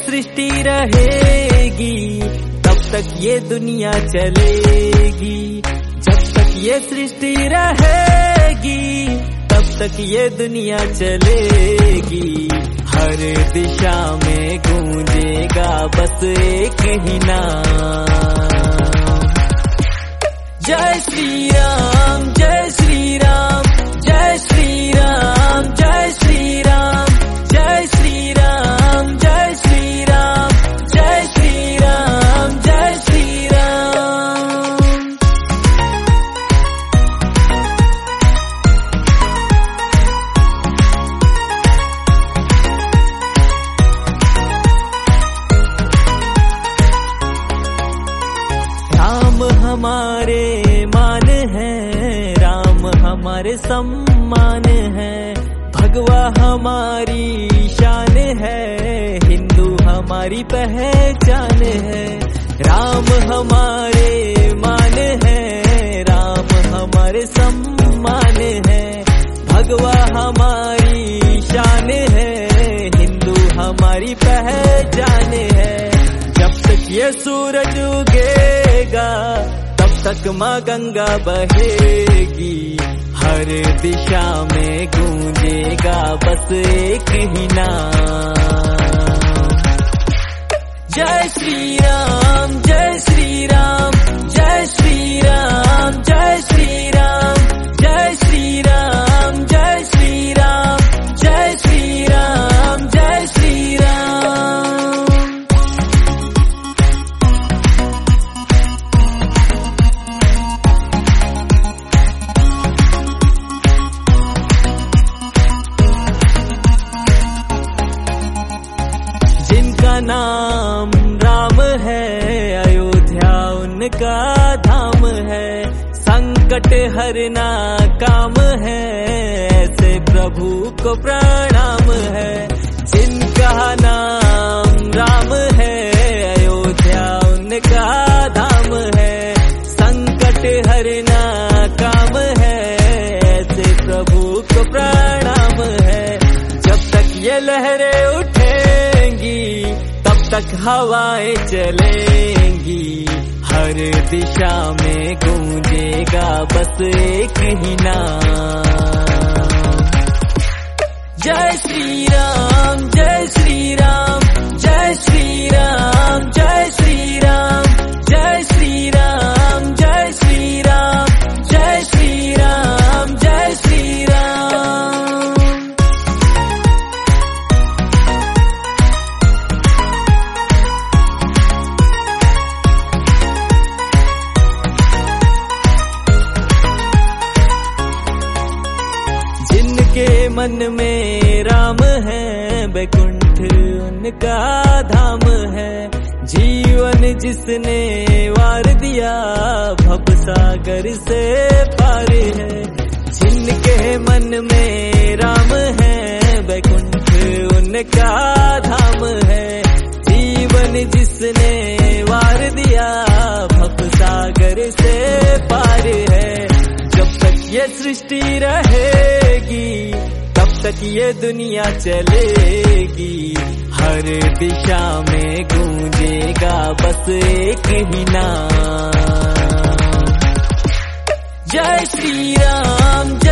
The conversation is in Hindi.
सृष्टि रहेगी तब तक ये दुनिया चलेगी। जब तक ये सृष्टि रहेगी तब तक ये दुनिया चलेगी। हर दिशा में गूंजेगा बस एक ही नाम, जय श्री राम जय श्री राम जय श्री राम जय श्री राम जय श्री राम जय श्री राम जय श्री राम जय श्री राम। राम हमारे मान है, राम हमारे सम्मान है, भगवा हमारी शान है, हिंदू हमारी पहचान है। राम हमारे मान है, राम हमारे सम्मान है, भगवा हमारी शान है, हिंदू हमारी पहचान है। जब तक ये सूरज उगेगा तब तक माँ गंगा बहेगी। हर दिशा में गूंजेगा बस एक ही नाम, जय श्री राम जय श्री राम जय श्री राम जय श्री राम जय श्री राम जय श्री राम जय श्री राम जय श्री राम। जिनका नाम राम है, अयोध्या उनका धाम है, संकट हरना काम है, ऐसे प्रभु को प्रणाम है। जिनका नाम राम है, अयोध्या उनका धाम है, संकट हरना काम है, ऐसे प्रभु को प्रणाम है। जब तक ये लहरें उठेंगी तब तक हवाएं चलेंगी। हर दिशा में गूंजेगा बस एक ही नाम, जय श्री राम जय श्री राम जय श्री राम जय श्री राम जय श्री राम जय श्री राम जय श्री राम जय श्री राम। जिनके मन में राम है, बैकुंठ उनका धाम है, जीवन जिसने वार दिया भव सागर से पार है। जिनके मन में राम है, बैकुंठ उनका धाम है, जीवन जिसने वार दिया भव सागर से पार है। जब तक ये सृष्टि रहेगी तब तक ये दुनिया चलेगी। हर दिशा में गूंजेगा बस एक ही नाम, जय श्री राम।